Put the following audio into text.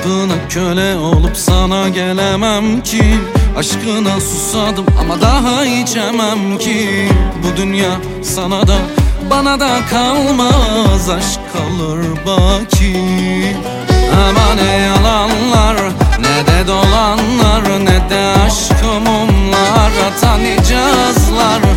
Aşkına köle olup sana gelemem ki. Aşkına susadım ama daha içemem ki. Bu dünya sana da bana da kalmaz, aşk kalır baki. Ama ne yalanlar ne de dolanlar, ne de aşkı mumlar atan icazlar